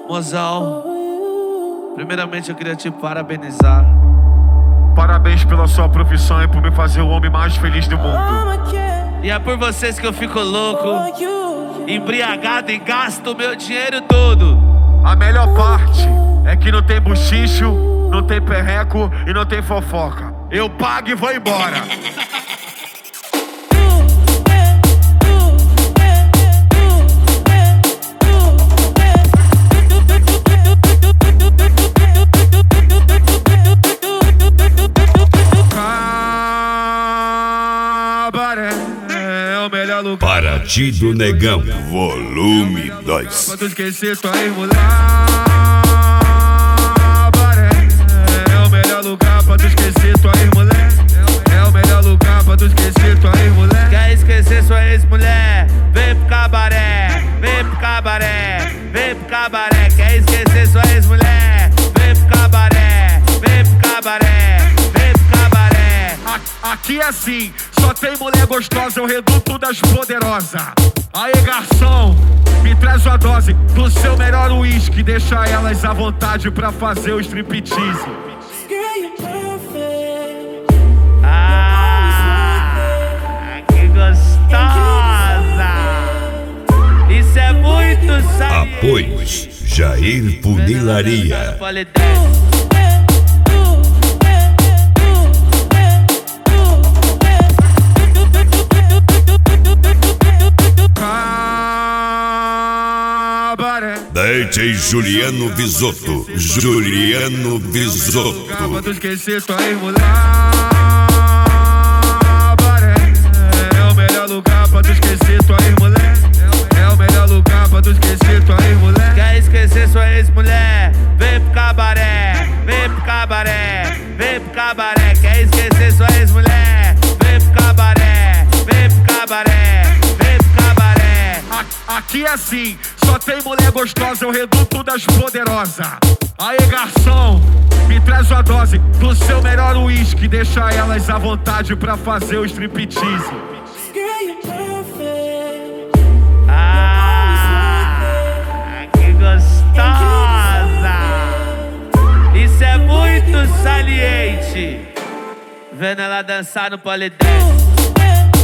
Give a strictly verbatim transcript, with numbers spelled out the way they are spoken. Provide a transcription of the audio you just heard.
Mozão, primeiramente eu queria te parabenizar. Parabéns pela sua profissão e por me fazer o homem mais feliz do mundo. E é por vocês que eu fico louco, embriagado e gasto o meu dinheiro todo. A melhor parte é que não tem buchicho, não tem perreco e não tem fofoca. Eu pago e vou embora. Partido Negão, volume dois. Pra tu esquecer tua ex-mulher. É o melhor lugar pra tu esquecer tua ex-mulher. É o melhor lugar pra tu esquecer tua ex-mulher. Quer esquecer sua ex-mulher? Vem pro cabaré, vem pro cabaré, vem pro cabaré. Quer esquecer sua ex-mulher? Vem pro cabaré, vem pro cabaré, vem pro cabaré. Aqui é assim, só tem mulher gostosa, é o reduto das poderosas. Aê, garçom, me traz uma dose do seu melhor uísque. Deixa elas à vontade pra fazer o striptease. Ah, que gostosa! Isso é muito saliente. Apoios Jair Funilaria. D J Juliano Visotto, Juliano Visotto. Pra tu esquecer tua ex-mulher. É o melhor lugar pra tu esquecer tua ex-mulher. É o melhor lugar pra tu esquecer tua ex-mulher. Quer esquecer sua ex-mulher? Vem pro cabaré, vem pro cabaré, vem pro cabaré. Quer esquecer sua ex-mulher? Vem pro cabaré, vem pro cabaré, vem pro cabaré. Aqui é assim, só tem mulher gostosa, é o reduto das poderosas. Aê, garçom, me traz uma dose do seu melhor uísque. Deixa elas à vontade pra fazer o striptease. Ah, que gostosa! Isso é muito saliente. Vendo ela dançar no polidense.